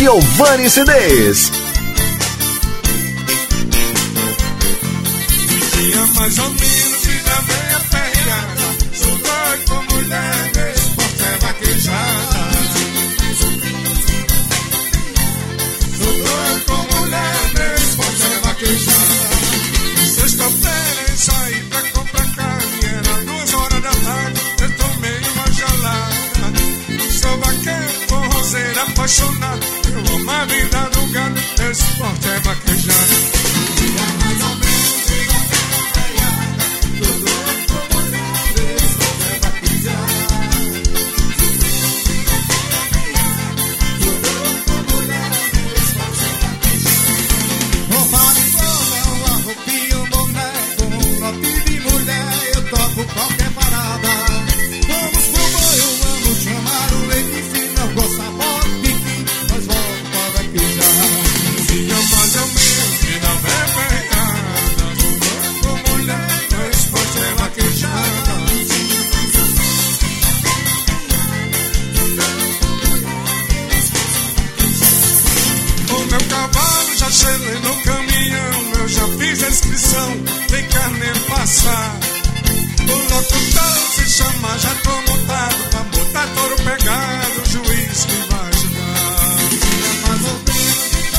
Giovanni CDs. Dia mais ou menos, vida meia perreada. Sou doido com mulher, meu esporte é vaquejada. Sou doido com mulher, meu esporte é vaquejada. Sexta-feira eu saí pra comprar carne, era 2 da tarde, eu tomei uma gelada. Sou vaqueiro, forrozeiro, apaixonado, eu amo a vida do gado, meu esporte é vaquejada. Dia mais ou menos, qualquer parada. Vamos pro banho, vamos chamar o leite. Se não gostar, bota o pique, nós vamos pra vaquejar. Dia mais ou menos, vida bem pegada. Sou doido com mulher, meu esporte é vaquejada. O meu cavalo já chelei no caminhão, eu já fiz a inscrição, tem carneiro passar. O locutor se chama, já tô montado pra botar touro pegado, o juiz que vai julgar. Dia mais ou menos,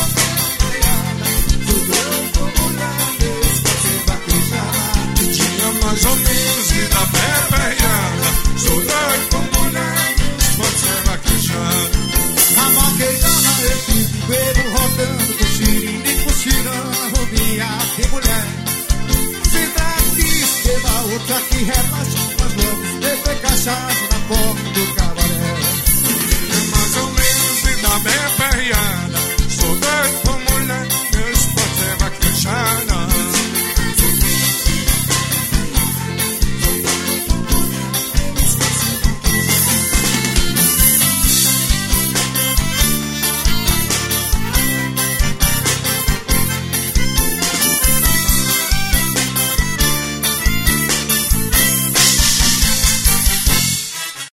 tudo com mulher, Deus vai ser vaquejada. Dia mais ou menos, vida bem pegada. Sou doido com mulher, pode ser vaquejado. A vaquejada eu fico bebo rodando, com xirinico tirando, roubinha de mulher. Se daqui, beba outra que relaxa, nós vamos beber cachaça na porta do carro.